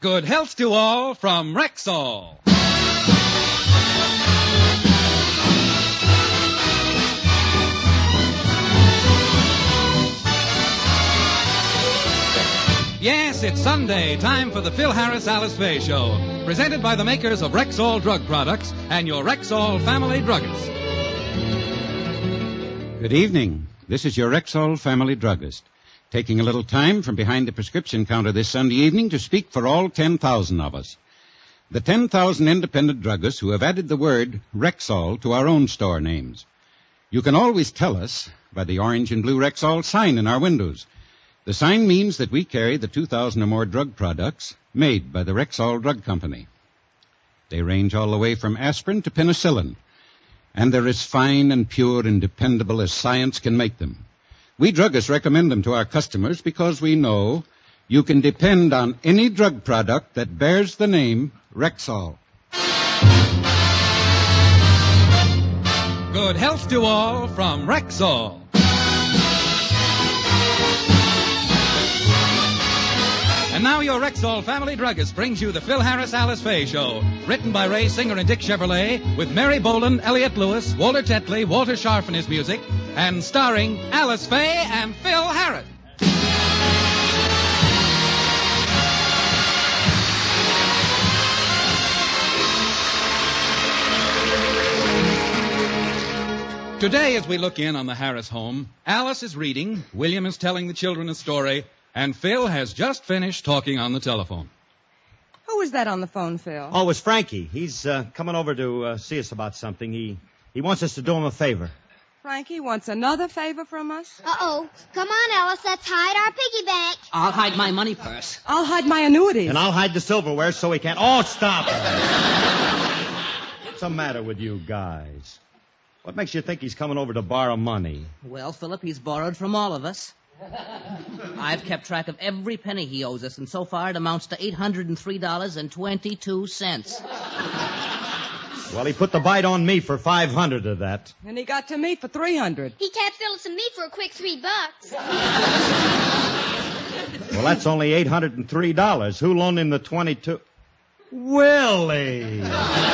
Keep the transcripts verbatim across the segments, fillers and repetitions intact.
Good health to all from Rexall. Yes, it's Sunday, time for the Phil Harris Alice Faye Show, presented by the makers of Rexall Drug Products and your Rexall Family Druggist. Good evening. This is your Rexall Family Druggist, taking a little time from behind the prescription counter this Sunday evening to speak for all ten thousand of us. The ten thousand independent druggists who have added the word Rexall to our own store names. You can always tell us by the orange and blue Rexall sign in our windows. The sign means that we carry the two thousand or more drug products made by the Rexall Drug Company. They range all the way from aspirin to penicillin, and they're as fine and pure and dependable as science can make them. We druggists recommend them to our customers because we know you can depend on any drug product that bears the name Rexall. Good health to all from Rexall. And now your Rexall Family Druggist brings you the Phil Harris Alice Faye Show, written by Ray Singer and Dick Chevrolet, with Mary Boland, Elliott Lewis, Walter Tetley, Walter Scharf in his music, and starring Alice Faye and Phil Harris. Today, as we look in on the Harris home, Alice is reading, William is telling the children a story, and Phil has just finished talking on the telephone. Who was that on the phone, Phil? Oh, it was Frankie. He's uh, coming over to uh, see us about something. He he wants us to do him a favor. Frankie wants another favor from us? Uh-oh. Come on, Alice. Let's hide our piggy bank. I'll hide my money purse. I'll hide my annuities. And I'll hide the silverware so he can't... Oh, stop it. What's the matter with you guys? What makes you think he's coming over to borrow money? Well, Philip, he's borrowed from all of us. I've kept track of every penny he owes us, and so far it amounts to eight hundred three dollars and twenty-two cents. Well, he put the bite on me for five hundred of that. And he got to me for three hundred. He tapped Phyllis and me for a quick three bucks. Well, that's only eight hundred three dollars. Who loaned him the twenty-two? Willie!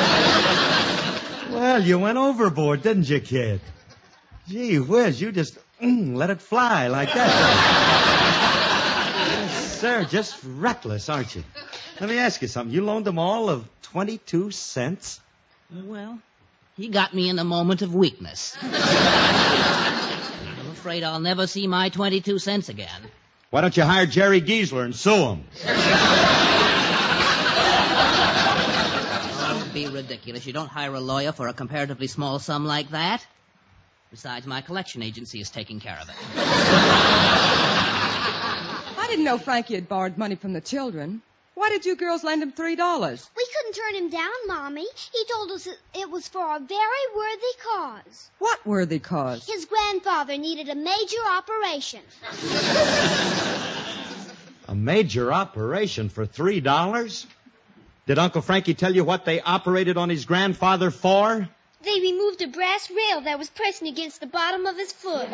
Well, you went overboard, didn't you, kid? Gee whiz, you just mm, let it fly like that. Yes, sir, just reckless, aren't you? Let me ask you something. You loaned them all of twenty-two cents? Well, he got me in a moment of weakness. I'm afraid I'll never see my twenty-two cents again. Why don't you hire Jerry Giesler and sue him? Don't be ridiculous. You don't hire a lawyer for a comparatively small sum like that. Besides, my collection agency is taking care of it. I didn't know Frankie had borrowed money from the children. Why did you girls lend him three dollars? We couldn't turn him down, Mommy. He told us it was for a very worthy cause. What worthy cause? His grandfather needed a major operation. A major operation for three dollars? Did Uncle Frankie tell you what they operated on his grandfather for? They removed a brass rail that was pressing against the bottom of his foot.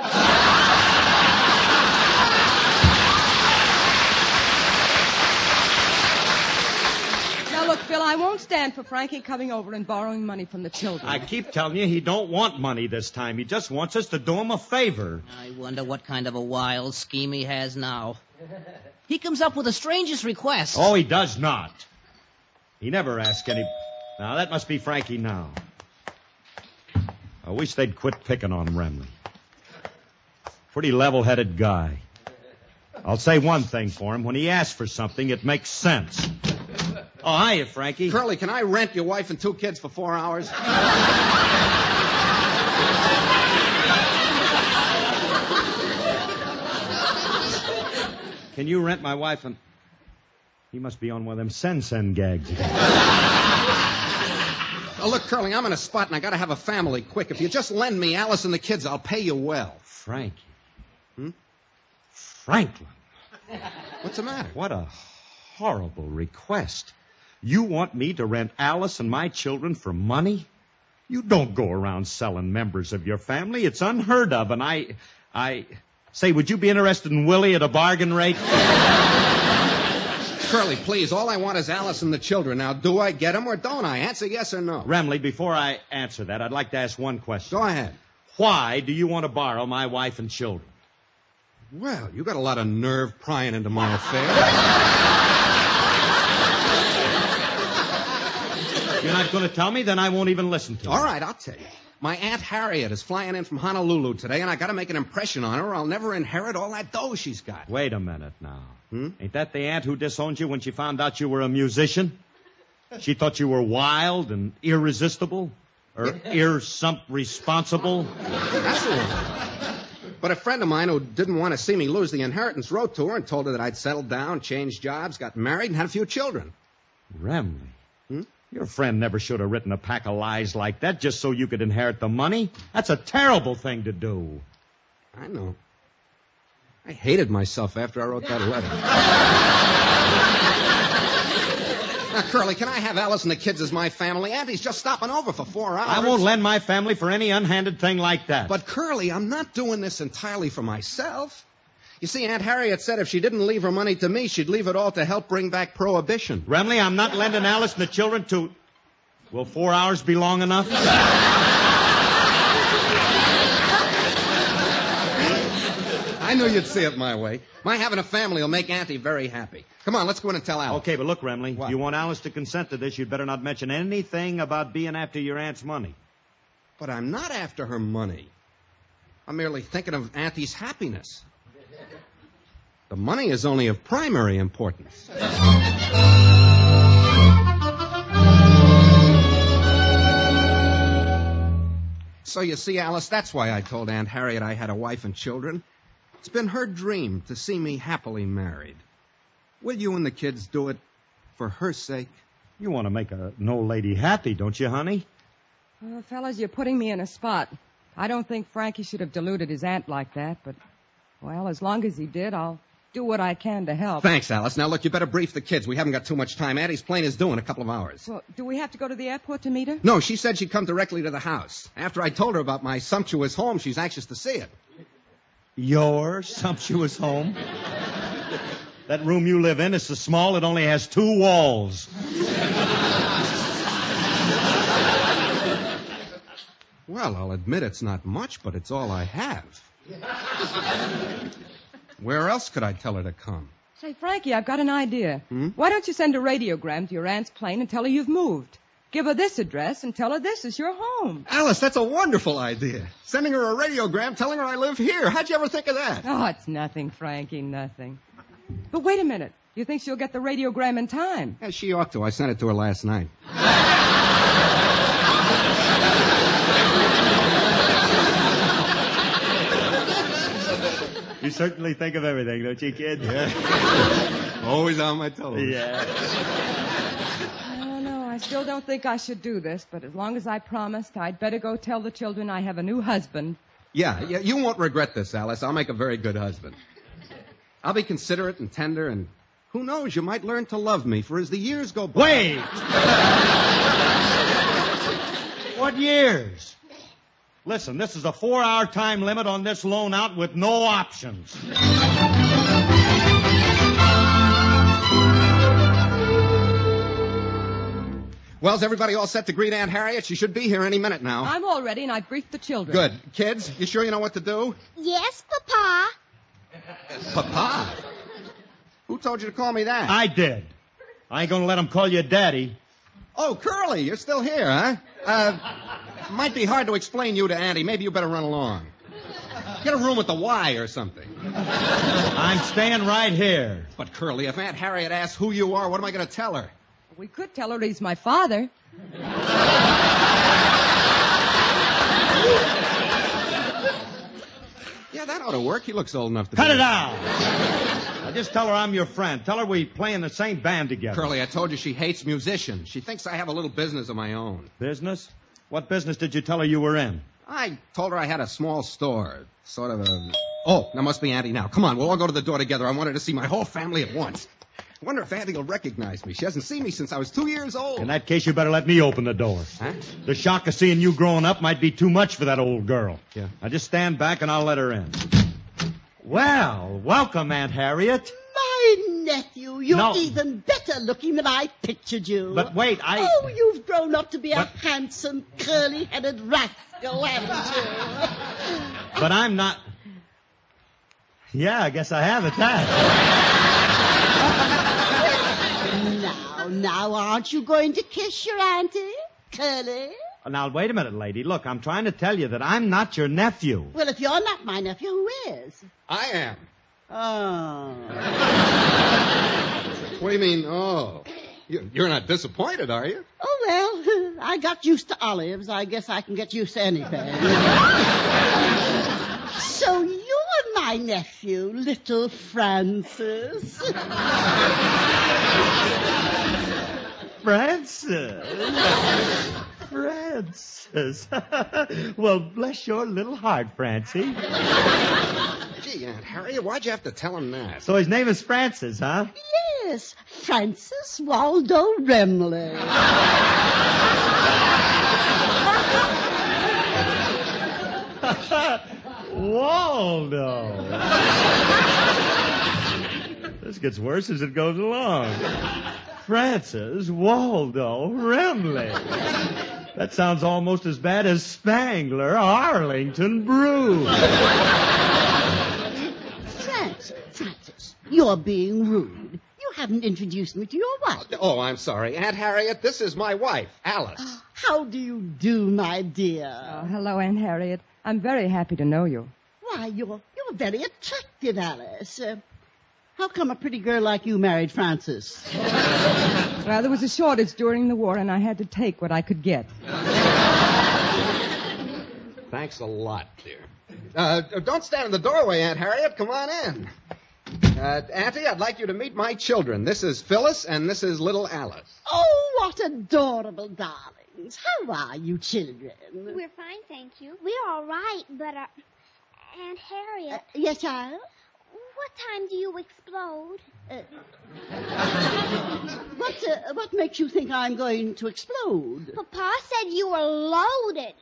Now, look, Phil, I won't stand for Frankie coming over and borrowing money from the children. I keep telling you he don't want money this time. He just wants us to do him a favor. I wonder what kind of a wild scheme he has now. He comes up with the strangest requests. Oh, he does not. He never asks any... Now, that must be Frankie now. I wish they'd quit picking on Remley. Pretty level-headed guy. I'll say one thing for him. When he asks for something, it makes sense. Oh, hiya, Frankie. Curly, can I rent your wife and two kids for four hours? Can you rent my wife and... He must be on one of them send-send gags. Oh, look, Curly, I'm in a spot and I gotta have a family quick. If you just lend me Alice and the kids, I'll pay you well. Frankie. Hmm? Franklin. What's the matter? What a horrible request. You want me to rent Alice and my children for money? You don't go around selling members of your family. It's unheard of, and I... I... Say, would you be interested in Willie at a bargain rate? Curly, please, all I want is Alice and the children. Now, do I get them or don't I? Answer yes or no. Remley, before I answer that, I'd like to ask one question. Go ahead. Why do you want to borrow my wife and children? Well, you got a lot of nerve prying into my affair. You're not going to tell me? Then I won't even listen to you. All right, I'll tell you. My Aunt Harriet is flying in from Honolulu today, and I got to make an impression on her or I'll never inherit all that dough she's got. Wait a minute now. Hmm? Ain't that the aunt who disowned you when she found out you were a musician? She thought you were wild and irresistible? Or ir-sump-responsible? That's the one. But a friend of mine who didn't want to see me lose the inheritance wrote to her and told her that I'd settled down, changed jobs, got married, and had a few children. Remley. Hmm? Your friend never should have written a pack of lies like that just so you could inherit the money. That's a terrible thing to do. I know. I hated myself after I wrote that letter. Now, Curly, can I have Alice and the kids as my family? Auntie's just stopping over for four hours. I won't lend my family for any unhanded thing like that. But, Curly, I'm not doing this entirely for myself. You see, Aunt Harriet said if she didn't leave her money to me, she'd leave it all to help bring back Prohibition. Remley, I'm not lending Alice and the children to... Will four hours be long enough? I knew you'd see it my way. My having a family will make Auntie very happy. Come on, let's go in and tell Alice. Okay, but look, Remley, What? you want Alice to consent to this, you'd better not mention anything about being after your aunt's money. But I'm not after her money. I'm merely thinking of Auntie's happiness. The money is only of primary importance. So you see, Alice, that's why I told Aunt Harriet I had a wife and children. It's been her dream to see me happily married. Will you and the kids do it for her sake? You want to make an old lady happy, don't you, honey? Well, fellas, you're putting me in a spot. I don't think Frankie should have deluded his aunt like that, but, well, as long as he did, I'll do what I can to help. Thanks, Alice. Now, look, you better brief the kids. We haven't got too much time. Auntie's plane is due in a couple of hours. Well, do we have to go to the airport to meet her? No, she said she'd come directly to the house. After I told her about my sumptuous home, she's anxious to see it. Your sumptuous home? That room you live in is so small it only has two walls. Well, I'll admit it's not much, but it's all I have. Where else could I tell her to come? Say, Frankie, I've got an idea. Hmm? Why don't you send a radiogram to your aunt's plane and tell her you've moved? Give her this address and tell her this is your home. Alice, that's a wonderful idea. Sending her a radiogram telling her I live here. How'd you ever think of that? Oh, it's nothing, Frankie, nothing. But wait a minute. You think she'll get the radiogram in time? Yeah, she ought to. I sent it to her last night. You certainly think of everything, don't you, kid? Yeah. Always on my toes. Yeah. Oh, no, I still don't think I should do this, but as long as I promised, I'd better go tell the children I have a new husband. Yeah, yeah, you won't regret this, Alice. I'll make a very good husband. I'll be considerate and tender, and who knows, you might learn to love me, for as the years go by... Wait! What years? Listen, this is a four-hour time limit on this loan out with no options. Well, is everybody all set to greet Aunt Harriet? She should be here any minute now. I'm all ready, and I've briefed the children. Good. Kids, you sure you know what to do? Yes, Papa. Papa? Who told you to call me that? I did. I ain't gonna let him call you Daddy. Oh, Curly, you're still here, huh? Uh, might be hard to explain you to Auntie. Maybe you better run along. Get a room at the Y or something. I'm staying right here. But, Curly, if Aunt Harriet asks who you are, what am I going to tell her? We could tell her he's my father. Yeah, that ought to work. He looks old enough to Cut be... it out. Now just tell her I'm your friend. Tell her we play in the same band together. Curly, I told you she hates musicians. She thinks I have a little business of my own. Business? What business did you tell her you were in? I told her I had a small store. Sort of a... Oh, that must be Auntie now. Come on, we'll all go to the door together. I want her to see my whole family at once. I wonder if Auntie will recognize me. She hasn't seen me since I was two years old. In that case, you better let me open the door. Huh? The shock of seeing you growing up might be too much for that old girl. Yeah. Now just stand back and I'll let her in. Well, welcome, Aunt Harriet. My nephew, you're No. even better looking than I pictured you. But wait, I... Oh, you've grown up to be But- a handsome, curly-headed rascal, haven't you? But I'm not... Yeah, I guess I have at that. Now, now, aren't you going to kiss your auntie, Curly? Now, wait a minute, lady. Look, I'm trying to tell you that I'm not your nephew. Well, if you're not my nephew, who is? I am. Oh. What do you mean, oh? You- You're not disappointed, are you? Oh, well, I got used to olives. I guess I can get used to anything. So you're my nephew, little Francis. Francis. Francis. Well, bless your little heart, Francie. Gee, Aunt Harriet, why'd you have to tell him that? So his name is Francis, huh? Yes, Francis Waldo Remley. Waldo. This gets worse as it goes along. Francis Waldo Remley. That sounds almost as bad as Spangler Arlington Brew. Francis, Francis, you're being rude. You haven't introduced me to your wife. Oh, I'm sorry. Aunt Harriet, this is my wife, Alice. How do you do, my dear? Oh, hello, Aunt Harriet. I'm very happy to know you. Why, you're you're very attractive, Alice. Uh, how come a pretty girl like you married Francis? Well, there was a shortage during the war, and I had to take what I could get. Thanks a lot, dear. Uh, don't stand in the doorway, Aunt Harriet. Come on in. Uh, Auntie, I'd like you to meet my children. This is Phyllis, and this is little Alice. Oh, what adorable darlings. How are you, children? We're fine, thank you. We're all right, but, uh, Aunt Harriet, Uh, yes, child? what time do you explode? Uh, what, uh, what makes you think I'm going to explode? Papa said you were loaded.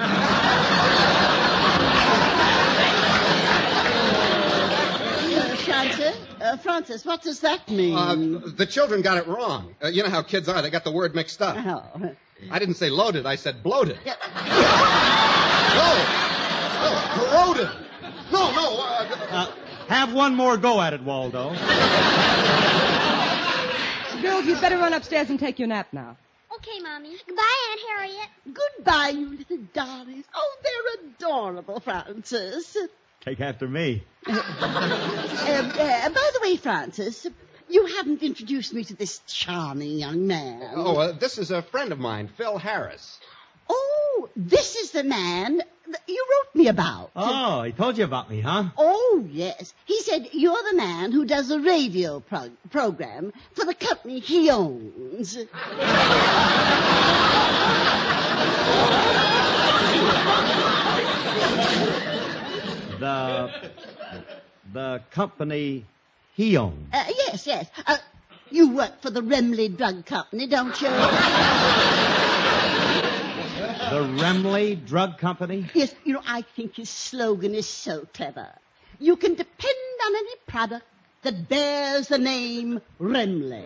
Uh, Francis, uh, Francis, what does that mean? Uh, the children got it wrong. Uh, you know how kids are. They got the word mixed up. Oh. I didn't say loaded. I said bloated. Yeah. No. No, corroded. No, no. Uh, Uh, have one more go at it, Waldo. Girls, you'd better run upstairs and take your nap now. Okay, Mommy. Goodbye, Aunt Harriet. Goodbye, you little darlings. Oh, they're adorable, Francis. Take after me. Um, uh, by the way, Francis, you haven't introduced me to this charming young man. oh, uh, this is a friend of mine, Phil Harris. Oh, this is the man that you wrote me about. Oh, he told you about me, huh? Oh, yes. He said you're the man who does a radio pro- program for the company he owns. The... The company he owned. Uh, yes, yes. Uh, you work for the Remley Drug Company, don't you? The Remley Drug Company? Yes, you know, I think his slogan is so clever. You can depend on any product that bears the name Remley.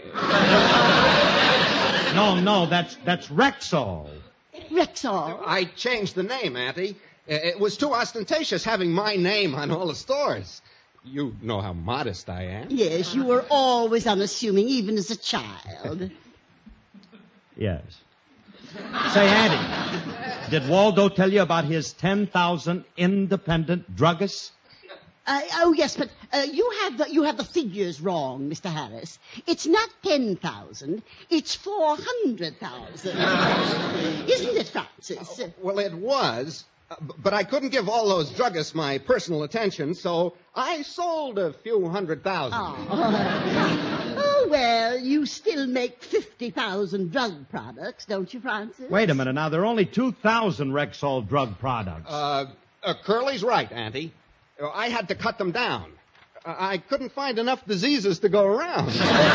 No, no, that's that's Rexall. Rexall. I changed the name, Auntie. Uh, It was too ostentatious having my name on all the stores. You know how modest I am. Yes, you were always unassuming, even as a child. Yes. Say, Andy, did Waldo tell you about his ten thousand independent druggists? Uh, oh, yes, but uh, you have the you have the figures wrong, Mister Harris. It's not ten thousand. It's four hundred thousand. Isn't it, Francis? Well, it was, uh, b- but I couldn't give all those druggists my personal attention, so I sold a few hundred thousand. Oh. Oh, well, you still make fifty thousand drug products, don't you, Francis? Wait a minute now. There are only two thousand Rexall drug products. Uh, uh, Curly's right, Auntie. Uh, I had to cut them down. Uh, I couldn't find enough diseases to go around.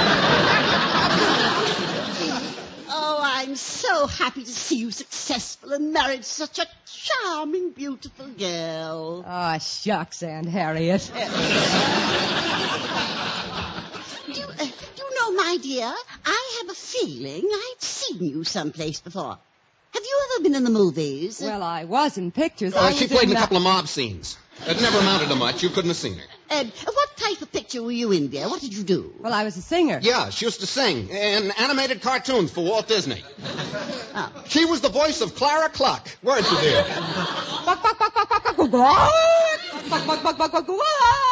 Oh, I'm so happy to see you successful and married such a charming, beautiful girl. Oh, shucks, Aunt Harriet. Do you, uh, do you my dear, I have a feeling I've seen you someplace before. Have you ever been in the movies? Well, I was in pictures. Uh, I she was played in, in a uh, couple of mob scenes. It never amounted to much. You couldn't have seen her. Uh, what type of picture were you in, dear? What did you do? Well, I was a singer. Yeah, she used to sing in animated cartoons for Walt Disney. Oh. She was the voice of Clara Cluck. Weren't you, dear? Buck, buck, buck, buck, buck, buck, buck, buck, buck, buck, buck, buck, buck.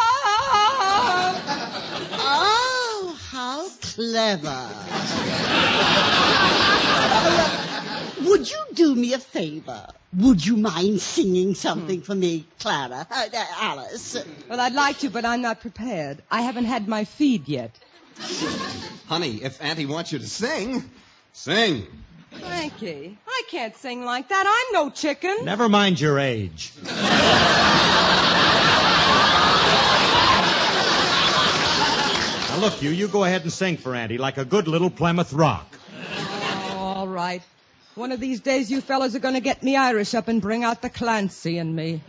Oh, how clever. Would you do me a favor? Would you mind singing something for me, Clara? Uh, uh, Alice? Well, I'd like to, but I'm not prepared. I haven't had my feed yet. Honey, if Auntie wants you to sing, sing. Frankie, I can't sing like that. I'm no chicken. Never mind your age. Now, look, you, you go ahead and sing for Auntie like a good little Plymouth Rock. Oh, all right. One of these days you fellas are going to get me Irish up and bring out the Clancy in me.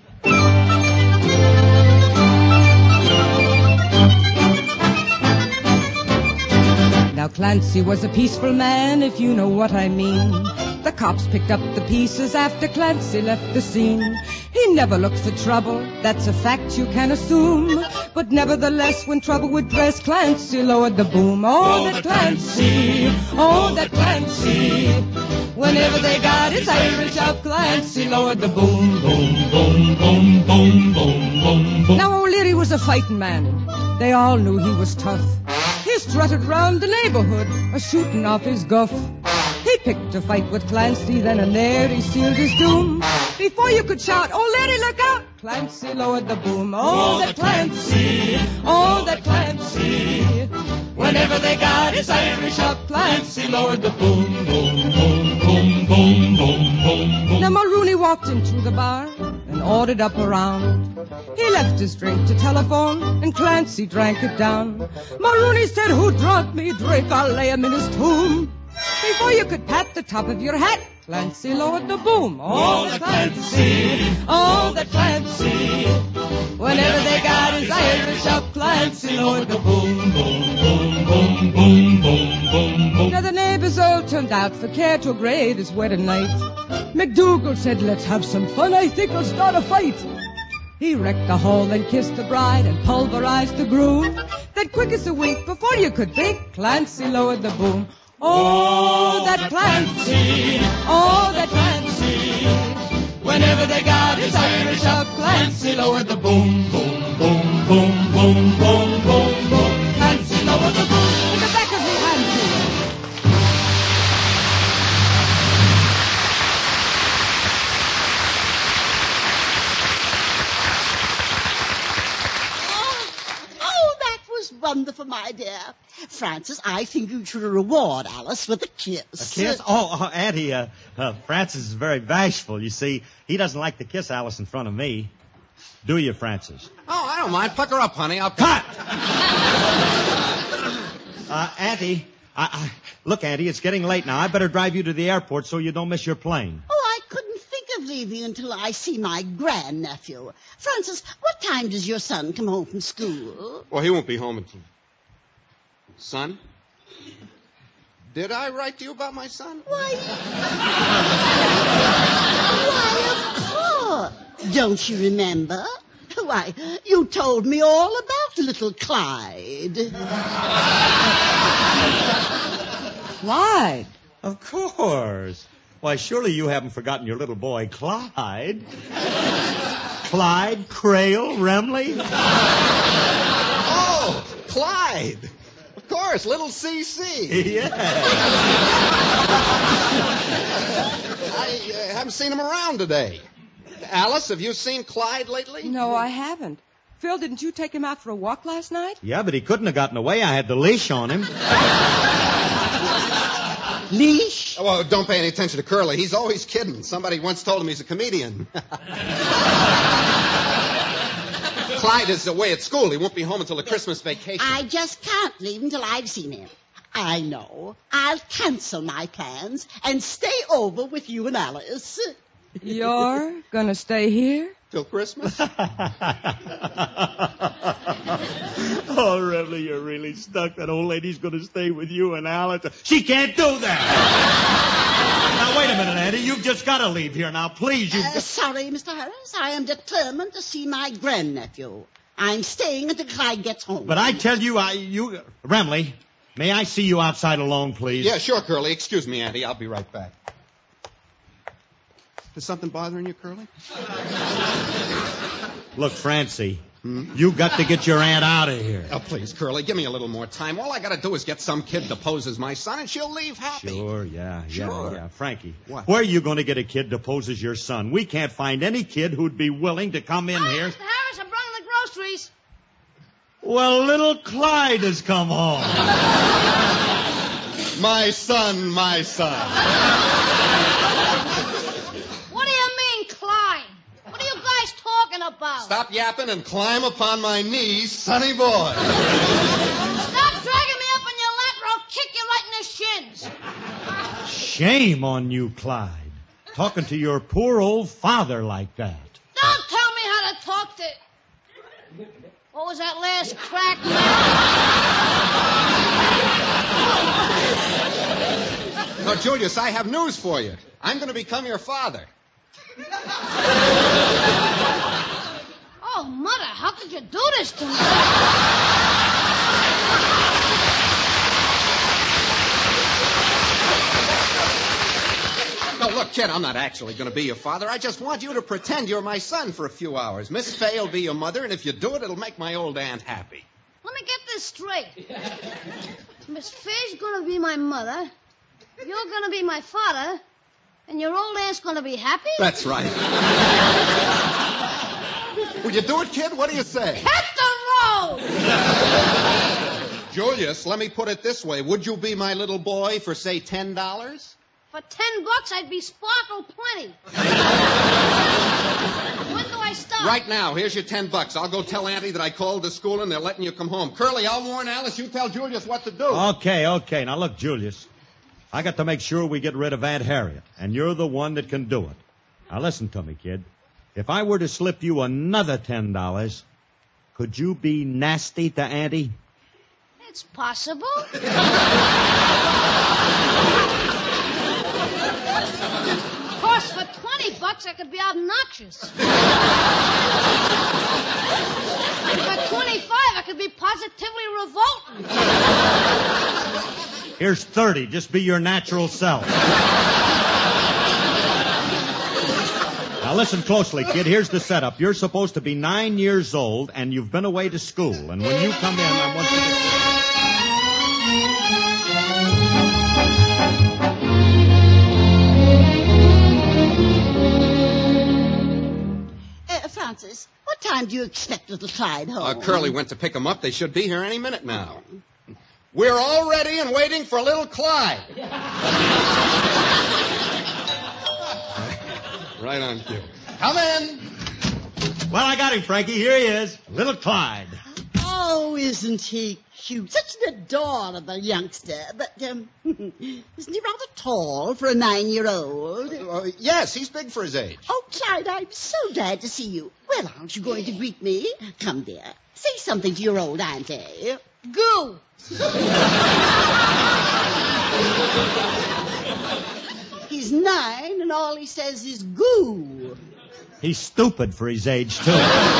Now Clancy was a peaceful man, if you know what I mean. The cops picked up the pieces after Clancy left the scene. He never looked for trouble, that's a fact you can assume. But nevertheless, when trouble would press, Clancy lowered the boom. Oh, that Clancy, oh, that Clancy. Whenever they got his Irish up, Clancy lowered the boom. Boom, boom, boom, boom, boom, boom, boom. Now O'Leary was a fighting man. They all knew he was tough. He strutted round the neighborhood, a shooting off his guff. He picked a fight with Clancy, then and there he sealed his doom. Before you could shout, "Oh, Letty, look out!" Clancy lowered the boom. Oh, that Clancy, oh, that Clancy. Whenever they got his Irish up, Clancy lowered the boom. Boom, boom, boom, boom, boom, boom, boom. Now Mulrooney walked into the bar and ordered up a round. He left his drink to telephone, and Clancy drank it down. Mulrooney said, "Who drunk me drink? I'll lay him in his tomb." Before you could pat the top of your hat, Clancy lowered the boom. Oh, the Clancy, oh, the Clancy. Whenever they got his Irish up, Clancy lowered the boom, boom, boom, boom, boom, boom, boom, boom. Now the neighbors all turned out for care to grave his wedding night. McDougal said, "Let's have some fun, I think I'll start a fight." He wrecked the hall, then kissed the bride and pulverized the groom. Then quick as a wink, before you could think, Clancy lowered the boom. Oh, that Clancy, oh, that Clancy. Whenever they got his Irish up, Clancy lowered the boom, boom, boom, boom, boom, boom, boom, boom. Clancy lowered the boom in the back of his hand. Oh, that was wonderful, my dear. Francis, I think you should reward Alice with a kiss. A kiss? Oh, oh Auntie, uh, uh, Francis is very bashful. You see, he doesn't like to kiss Alice in front of me. Do you, Francis? Oh, I don't mind. Pluck her up, honey. I'll... Cut! uh, Auntie, I, I, look, Auntie, it's getting late now. I better drive you to the airport so you don't miss your plane. Oh, I couldn't think of leaving until I see my grandnephew. Francis, what time does your son come home from school? Well, he won't be home until... Son? Did I write to you about my son? Why... Why, of course. Don't you remember? Why, you told me all about little Clyde. Clyde? Of course. Why, surely you haven't forgotten your little boy, Clyde. Clyde Crail Remley? Oh, Clyde. Of course, little C C. Yeah. I uh, haven't seen him around today. Alice, have you seen Clyde lately? No, I haven't. Phil, didn't you take him out for a walk last night? Yeah, but he couldn't have gotten away. I had the leash on him. Leash? Oh, well, don't pay any attention to Curly. He's always kidding. Somebody once told him he's a comedian. Clyde is away at school. He won't be home until the Christmas vacation. I just can't leave until I've seen him. I know. I'll cancel my plans and stay over with you and Alice. You're gonna stay here? Till Christmas? Oh, Remley, you're really stuck. That old lady's going to stay with you and Alice. She can't do that. Now, wait a minute, Auntie. You've just got to leave here now. Please, you... Uh, sorry, Mister Harris. I am determined to see my grandnephew. I'm staying until Clyde gets home. But I tell you, I... you... Remley, may I see you outside alone, please? Yeah, sure, Curly. Excuse me, Auntie. I'll be right back. Is something bothering you, Curly? Look, Francie, hmm? you got to get your aunt out of here. Oh, please, Curly, give me a little more time. All I got to do is get some kid to pose as my son, and she'll leave happy. Sure, yeah, yeah, Sure. yeah. Frankie, What? where are you going to get a kid to pose as your son? We can't find any kid who'd be willing to come in Hi, here. Mister Harris, I brought in the groceries. Well, little Clyde has come home. My son, my son. What do you mean, Clyde? What are you guys talking about? Stop yapping and climb upon my knees, sonny boy. Stop dragging me up on your lap or I'll kick you right in the shins. Shame on you, Clyde. Talking to your poor old father like that. Don't tell me how to talk to... What was that last crack, man? Now, Julius, I have news for you. I'm going to become your father. Oh, Mother, how could you do this to me? No, look, kid, I'm not actually going to be your father. I just want you to pretend you're my son for a few hours. Miss Fay will be your mother, and if you do it, it'll make my old aunt happy. Let me get this straight. Miss Fay's going to be my mother, you're going to be my father, and your old aunt's going to be happy? That's right. Will you do it, kid? What do you say? Hit the road! Julius, let me put it this way. Would you be my little boy for, say, ten dollars? For ten bucks, I'd be sparkle plenty. When do I start? Right now. Here's your ten bucks. I'll go tell Auntie that I called the school and they're letting you come home. Curly, I'll warn Alice. You tell Julius what to do. Okay, okay. Now, look, Julius, I got to make sure we get rid of Aunt Harriet, and you're the one that can do it. Now, listen to me, kid. If I were to slip you another ten dollars, could you be nasty to Auntie? It's possible. Of course, for twenty bucks, I could be obnoxious. For twenty-five, I could be positively revolting. Here's thirty. Just be your natural self. Now, listen closely, kid. Here's the setup. You're supposed to be nine years old, and you've been away to school. And when you come in, I want you to... Francis, what time do you expect little Clyde home? Uh, Curly went to pick him up. They should be here any minute now. We're all ready and waiting for little Clyde. Right on cue. Come in. Well, I got him, Frankie. Here he is. Little Clyde. Oh, isn't he cute? Such an adorable youngster. But, um, isn't he rather tall for a nine-year-old? Uh, yes, he's big for his age. Oh, Clyde, I'm so glad to see you. Well, aren't you going to greet me? Come, dear. Say something to your old auntie. Goo. He's nine, and all he says is goo. He's stupid for his age, too.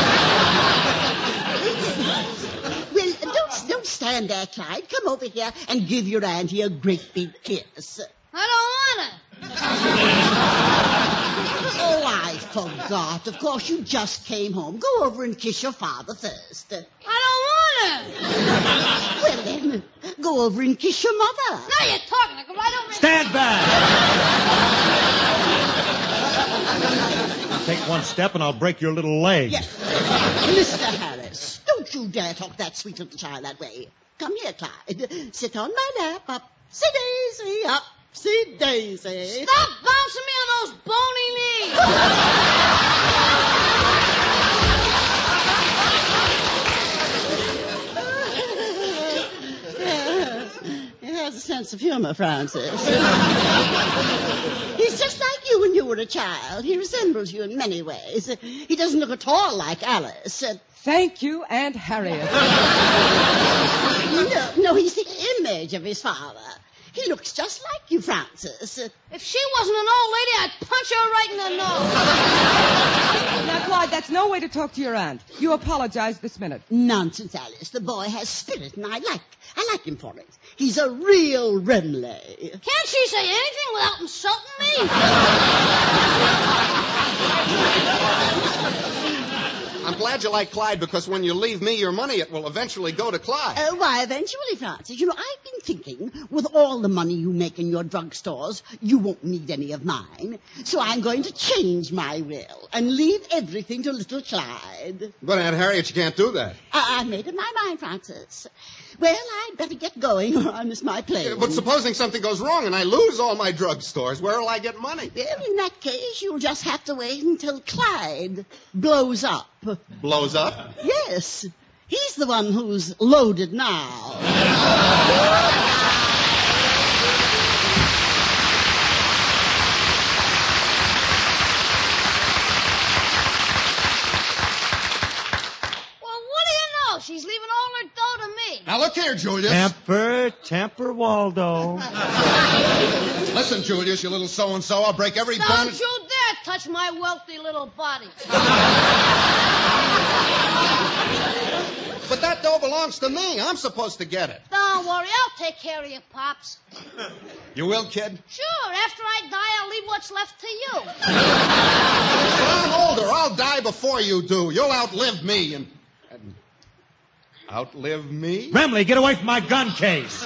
Well, don't, don't stand there, Clyde. Come over here and give your auntie a great big kiss. I don't want to. Oh, I forgot. Of course, you just came home. Go over and kiss your father first. I don't want to. Well, then, go over and kiss your mother. Now you're talking. I go right over and... Stand back! Take one step and I'll break your little leg. Yes. Mister Harris, don't you dare talk that sweet little child that way. Come here, Clyde. Sit on my lap. Up, sit daisy. Up, sit daisy. Stop bouncing me on those bony knees. Yes, sense of humor, Francis. He's just like you when you were a child. He resembles you in many ways. He doesn't look at all like Alice. Uh, Thank you, Aunt Harriet. no, no, he's the image of his father. He looks just like you, Francis. Uh, If she wasn't an old lady, I'd punch her right in the nose. Now, Clyde, that's no way to talk to your aunt. You apologize this minute. Nonsense, Alice. The boy has spirit, and I like I like him for it. He's a real Remley. Can't she say anything without insulting me? I'm glad you like Clyde, because when you leave me your money, it will eventually go to Clyde. Uh, why, eventually, Francis. You know, I've been thinking, with all the money you make in your drugstores, you won't need any of mine. So I'm going to change my will and leave everything to little Clyde. But, Aunt Harriet, you can't do that. I- I've made up my mind, Francis. Well, I'd better get going or I miss my plane. But supposing something goes wrong and I lose all my drugstores, where'll I get money? Well, in that case, you'll just have to wait until Clyde blows up. Blows up? Yes. He's the one who's loaded now. She's leaving all her dough to me. Now, look here, Julius. Temper, temper, Waldo. Listen, Julius, you little so-and-so, I'll break every Don't bone... you dare touch my wealthy little body. But that dough belongs to me. I'm supposed to get it. Don't worry, I'll take care of you, Pops. You will, kid? Sure, after I die, I'll leave what's left to you. When I'm older, I'll die before you do. You'll outlive me and... and outlive me? Remley, get away from my gun case.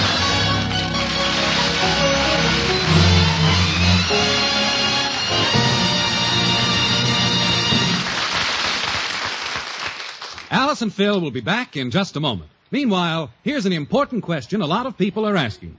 Alice and Phil will be back in just a moment. Meanwhile, here's an important question a lot of people are asking.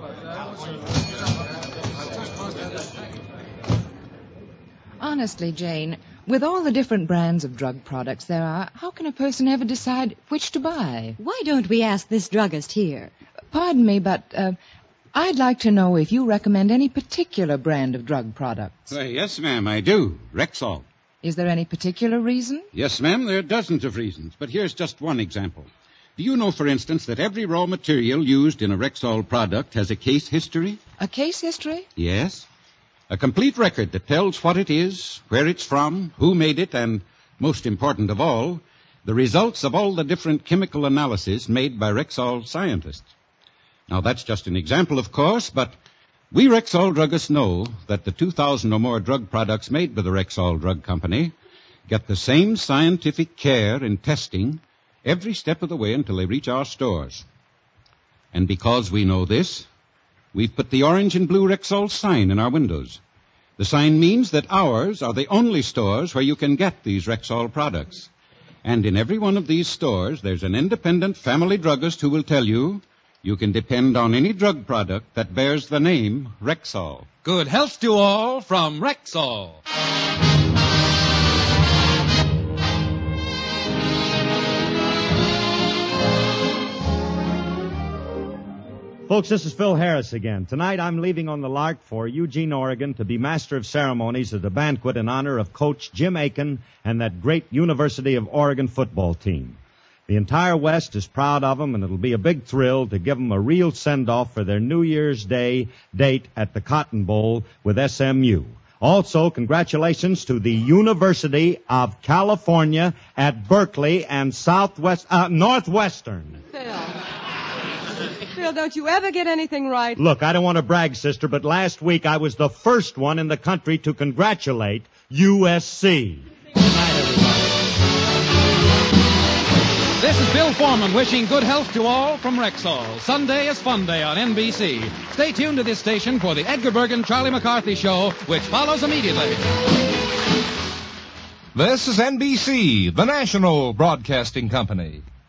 Honestly, Jane, with all the different brands of drug products there are, how can a person ever decide which to buy? Why don't we ask this druggist here? Pardon me, but uh, I'd like to know if you recommend any particular brand of drug products. Why, yes, ma'am, I do. Rexall. Is there any particular reason? Yes, ma'am, there are dozens of reasons, but here's just one example. Do you know, for instance, that every raw material used in a Rexall product has a case history? A case history? Yes. A complete record that tells what it is, where it's from, who made it, and, most important of all, the results of all the different chemical analyses made by Rexall scientists. Now, that's just an example, of course, but we Rexall druggists know that the two thousand or more drug products made by the Rexall Drug Company get the same scientific care and testing every step of the way until they reach our stores. And because we know this, we've put the orange and blue Rexall sign in our windows. The sign means that ours are the only stores where you can get these Rexall products. And in every one of these stores, there's an independent family druggist who will tell you you can depend on any drug product that bears the name Rexall. Good health to all from Rexall. Folks, this is Phil Harris again. Tonight I'm leaving on the Lark for Eugene, Oregon to be master of ceremonies at a banquet in honor of Coach Jim Aiken and that great University of Oregon football team. The entire West is proud of them, and it'll be a big thrill to give them a real send-off for their New Year's Day date at the Cotton Bowl with S M U. Also, congratulations to the University of California at Berkeley and Southwest, uh, Northwestern. Phil. Phil, don't you ever get anything right? Look, I don't want to brag, sister, but last week I was the first one in the country to congratulate U S C. Good night, everybody. This is Bill Foreman wishing good health to all from Rexall. Sunday is Fun Day on N B C. Stay tuned to this station for the Edgar Bergen Charlie McCarthy Show, which follows immediately. This is N B C, the national broadcasting company.